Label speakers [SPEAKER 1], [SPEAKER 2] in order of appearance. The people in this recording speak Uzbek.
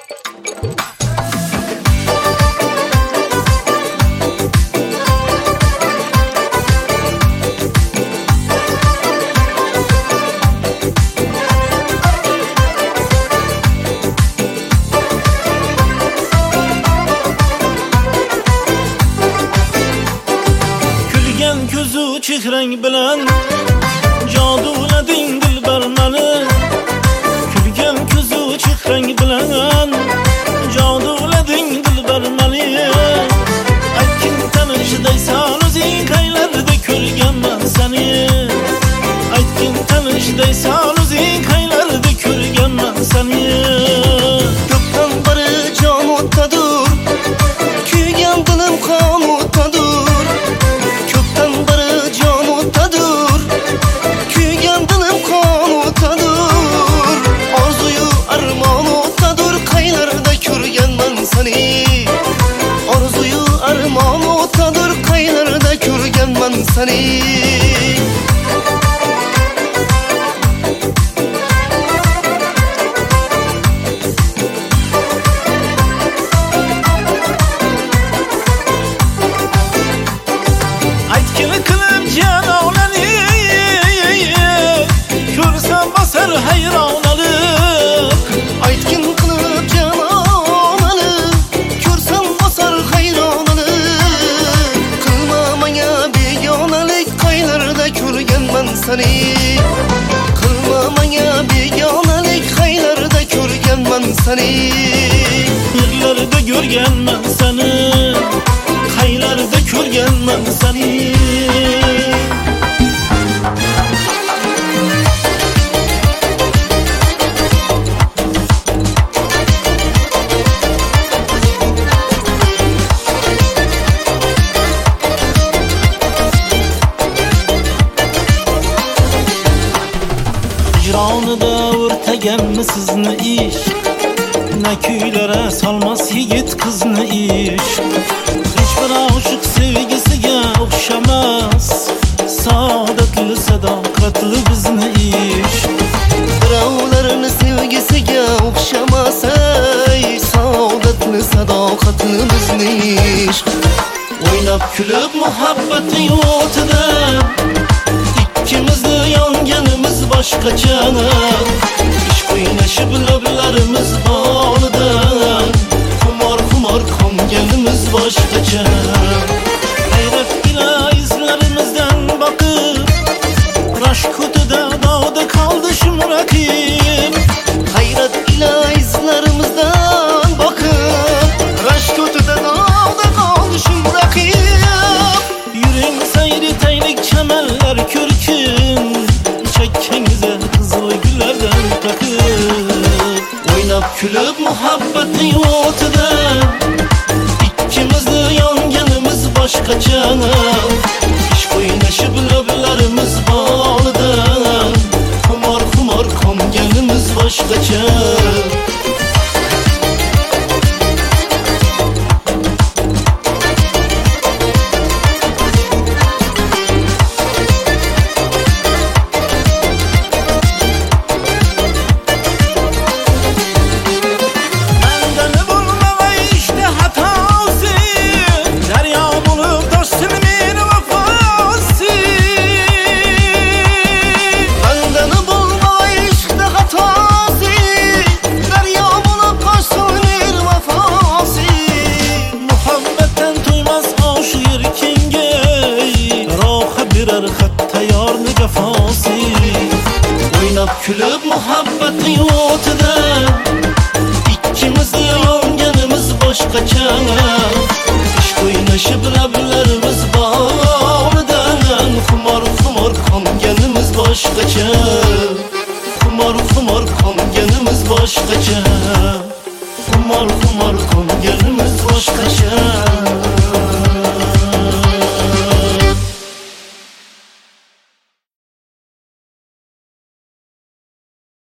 [SPEAKER 1] Ko'zu chehrang bilan jodulading dilbar mani. Kulgan ko'zu chehrang bilan jodulading dilbar mani. Aytgin tanishdaysan o'zing qaylarda ko'rganman seni. Aytgin tanishdaysan o'zing qaylarda ko'rganman seni.
[SPEAKER 2] Ko'pdan beri jon o'tadur, kuygan dilim qon o'tadur. Orzuyu armon o'tadur, qaylarda ko'rganman seni.
[SPEAKER 1] Aytgin qilib janonani, ko'rsam bosar hayronalik.
[SPEAKER 2] Aytgin qilib janonani, ko'rsam bosar hayronalik. Qilma menga begonalik, qaylarda ko'rganman seni. Qilma menga begonalik, qaylarda ko'rganman seni.
[SPEAKER 1] Yerlarda ko'rganman seni, qaylarda ko'rganman seni. Hicronida o'rtaganmi sizni ish, na kuylara solmas yigit qizni ish. Hech bir oshiq sevgisiga o'xshamas, saodatli sadoqatli bizni ish.
[SPEAKER 2] Birovlarni sevgisiga o'xshamas, saodatli sadoqatli bizni ish.
[SPEAKER 1] O'ynab kulib muhabbati yo'tida, ikkimizni yonganimiz boshqacha. Ishq o'ynashib lablarimiz bolidan, xumor qonganimiz boshqacha. Hayrat ila izlarimizdan boqib, rashk o'tida dog'da qoldi shumraqib.
[SPEAKER 2] Hayrat ila izlarimizdan boqib, rashk o'tida dog'da qoldi shumraqib.
[SPEAKER 1] Yuring sayri taylik chamanlar ko'rkin, chakkangiza qizil gullardan taqib. O'ynab kulib muhabbati o'tida, ikkimizni yonganimiz boshqacha. Ishq o'ynashib lablarimiz bolidan, xumor qonganimiz boshqacha. O'ynab kulib muhabbati o'tida, ikkimizni yonganimiz boshqacha. Ishq o'ynashib lablarimiz bolidan, xumor qonganimiz boshqacha. Xumor qonganimiz boshqacha. Xumor qonganimiz boshqacha.